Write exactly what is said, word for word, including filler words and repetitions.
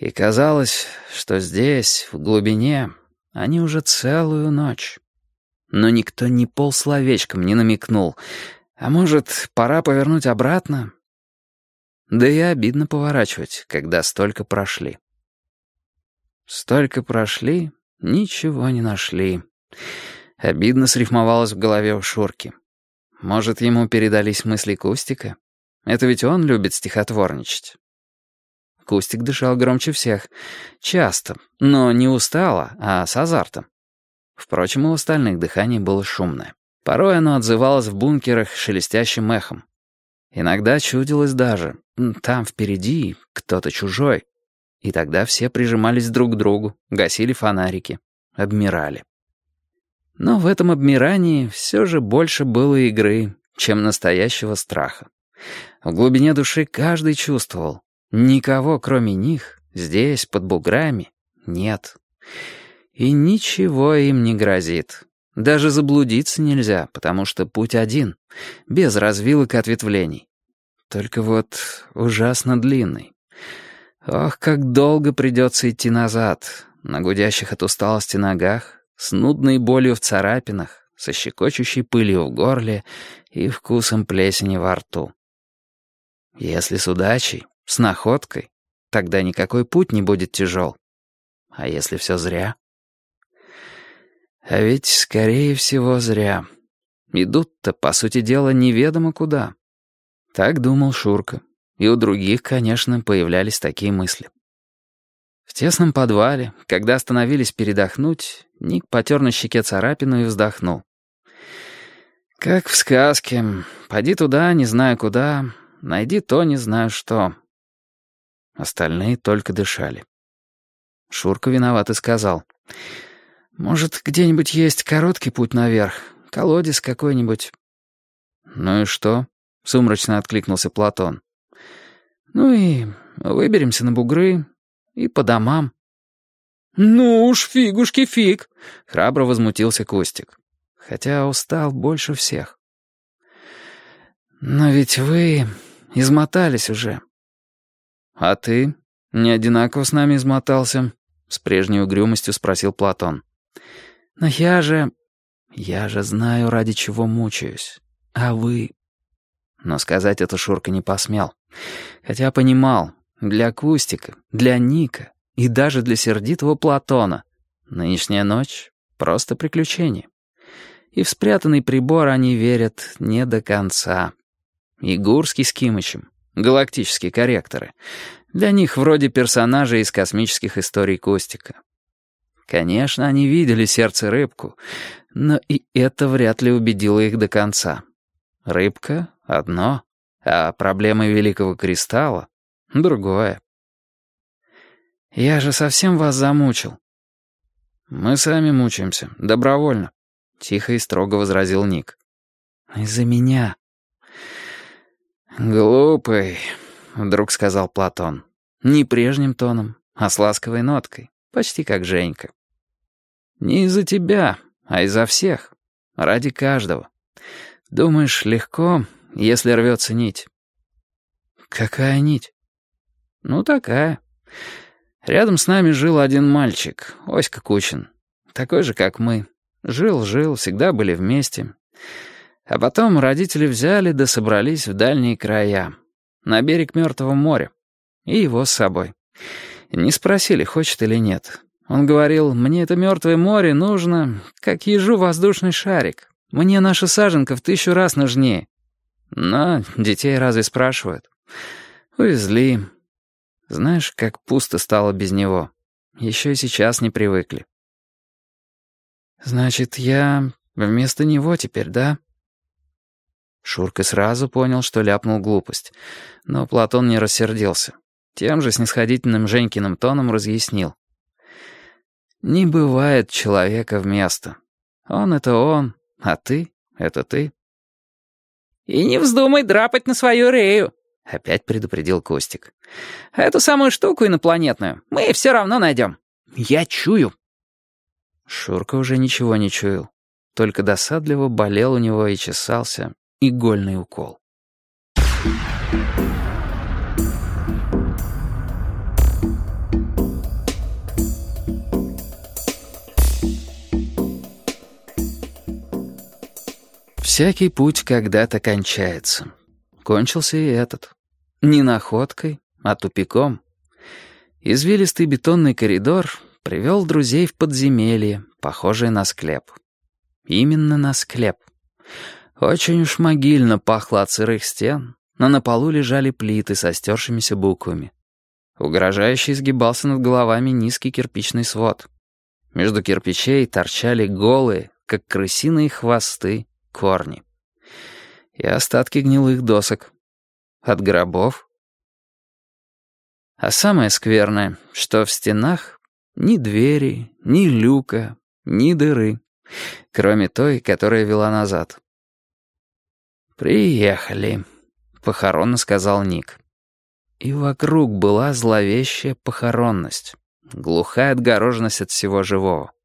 И казалось, что здесь, в глубине, они уже целую ночь. Но никто ни полсловечком не намекнул. А может, пора повернуть обратно? Да и обидно поворачивать, когда столько прошли. Столько прошли, ничего не нашли. Обидно срифмовалось в голове у Шурки. Может, ему передались мысли Кустика? Это ведь он любит стихотворничать. Кустик дышал громче всех. Часто, но не устало, а с азартом. Впрочем, у остальных дыхание было шумное. Порой оно отзывалось в бункерах шелестящим эхом. Иногда чудилось даже, там впереди кто-то чужой. И тогда все прижимались друг к другу, гасили фонарики, обмирали. Но в этом обмирании все же больше было игры, чем настоящего страха. В глубине души каждый чувствовал, никого, кроме них, здесь, под буграми, нет. И ничего им не грозит. Даже заблудиться нельзя, потому что путь один, без развилок и ответвлений. Только вот ужасно длинный. Ох, как долго придется идти назад, на гудящих от усталости ногах, с нудной болью в царапинах, со щекочущей пылью в горле и вкусом плесени во рту. Если с удачей, с находкой, тогда никакой путь не будет тяжел. А если все зря? А ведь, скорее всего, зря. Идут-то, по сути дела, неведомо куда. Так думал Шурка. И у других, конечно, появлялись такие мысли. В тесном подвале, когда остановились передохнуть, Ник потер на щеке царапину и вздохнул. Как в сказке. Поди туда, не знаю куда, найди то, не знаю что. Остальные только дышали. Шурка виноват и сказал. Может, где-нибудь есть короткий путь наверх, колодец какой-нибудь. Ну и что? Сумрачно откликнулся Платон. Ну и выберемся на бугры и по домам. Ну уж, фигушки фиг, храбро возмутился Костик, хотя устал больше всех. Но ведь вы измотались уже. А ты не одинаково с нами измотался? С прежней угрюмостью спросил Платон. Но я же... Я же знаю, ради чего мучаюсь. А вы... Но сказать это Шурка не посмел. Хотя понимал, для Кустика, для Ника и даже для сердитого Платона нынешняя ночь — просто приключение. И в спрятанный прибор они верят не до конца. И Гурский с Кимычем, галактические корректоры, для них вроде персонажей из космических историй Кустика. Конечно, они видели сердце рыбку, но и это вряд ли убедило их до конца. Рыбка — одно, а проблемы Великого Кристалла — другое. «Я же совсем вас замучил». «Мы сами мучаемся, добровольно», — тихо и строго возразил Ник. «Из-за меня». «Глупый», — вдруг сказал Платон. Не прежним тоном, а с ласковой ноткой, почти как Женька. «Не из-за тебя, а из-за всех. Ради каждого. Думаешь, легко, если рвется нить?» «Какая нить?» «Ну, такая. Рядом с нами жил один мальчик, Оська Кучин. Такой же, как мы. Жил-жил, всегда были вместе. А потом родители взяли да собрались в дальние края, на берег Мертвого моря. И его с собой. Не спросили, хочет или нет. Он говорил, мне это Мертвое море нужно, как ежу воздушный шарик. Мне наша саженка в тысячу раз нужнее. Но детей разве спрашивают? Увезли. Знаешь, как пусто стало без него. Еще и сейчас не привыкли. Значит, я вместо него теперь, да? Шурка сразу понял, что ляпнул глупость. Но Платон не рассердился. Тем же снисходительным Женькиным тоном разъяснил. Не бывает человека вместо. Он — это он, а ты — это ты. «И не вздумай драпать на свою рею», — опять предупредил Костик. «Эту самую штуку инопланетную мы все равно найдем. Я чую». Шурка уже ничего не чуял. Только досадливо болел у него и чесался игольный укол. Всякий путь когда-то кончается. Кончился и этот. Не находкой, а тупиком. Извилистый бетонный коридор привел друзей в подземелье, похожее на склеп. Именно на склеп. Очень уж могильно пахло от сырых стен, но на полу лежали плиты со стершимися буквами. Угрожающе изгибался над головами низкий кирпичный свод. Между кирпичей торчали голые, как крысиные хвосты, корни. И остатки гнилых досок. От гробов. А самое скверное, что в стенах ни двери, ни люка, ни дыры, кроме той, которая вела назад. «Приехали», — похоронно сказал Ник. И вокруг была зловещая похоронность, глухая отгороженность от всего живого.